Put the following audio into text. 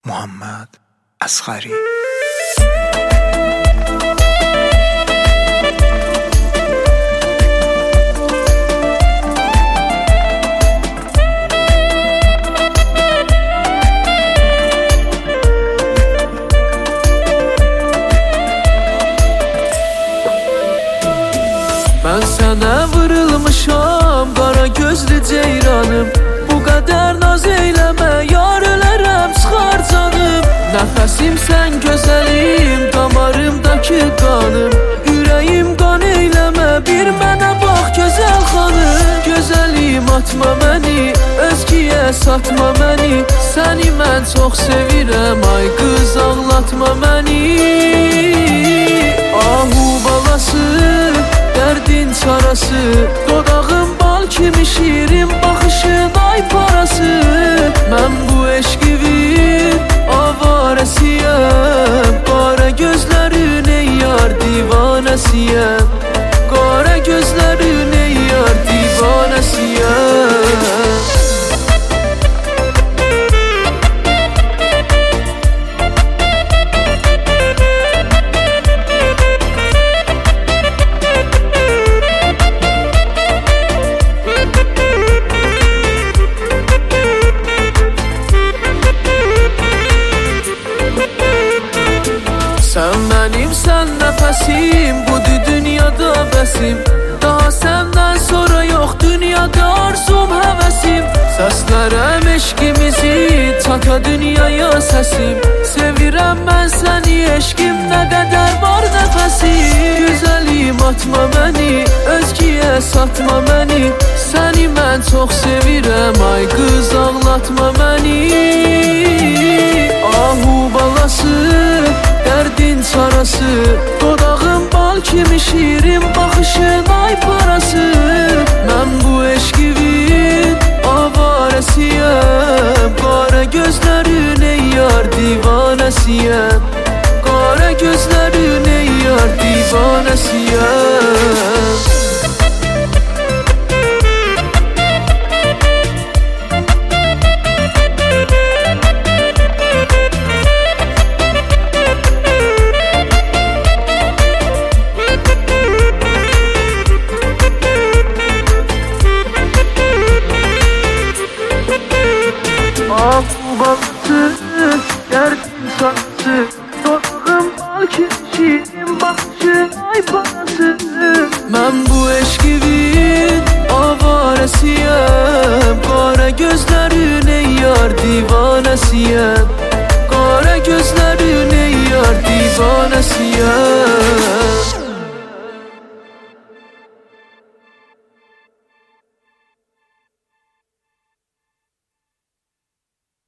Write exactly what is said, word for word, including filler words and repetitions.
محمد اصغری. Ben sana vurulmuşam, qara gözlü ceyranım. Bu kadar naz eyleme, yar ölərəm, çıxar canım. Nəfəsim sən gözəlim, damarımdakı qanım. Ürəyim qan eyləmə, bir mənə bax gözəl xanım. Gözəlim atma məni, özkiyə satma məni. Səni mən çox sevirəm, ay qız ağlatma məni. Ahu balası, dərdin çarası, dodağım bal kimi şirin, baxışın ay parası. Mən bu eşqivin avarəsiyəm, qara gözlərin ey yar divanəsiyəm. Qara gözlərin ey yar divanəsiyəm. Sən mənimsən nəfəsim, budur dünyada bəsim. Daha səndən sonra yox dünyada arzum, həvəsim. Səslərəm eşqimizi, çata dünyaya səsim. Sevirəm mən səni, eşqim nə qədər var nəfəsim. Gözəlim atma məni, özkiyə satma məni. Səni mən çox sevirəm, ay qız ağlatma məni. Ahu balası, dərdin çarası, dodağım bal kimi şirin, baxışın ay parası. Mən bu eşqivin avarəsiyəm, qara gözlərin ey yar divanəsiyəm. Qara gözlərin ey yar divanəsiyəm. Ahu balası, dərdin çarası, dodağım bal kimi şirin, baxışın ay parası. Mən bu eşqivin avarəsiyəm, qara gözlərin ey yar divanəsiyəm. Qara gözlərin ey yar divanəsiyəm.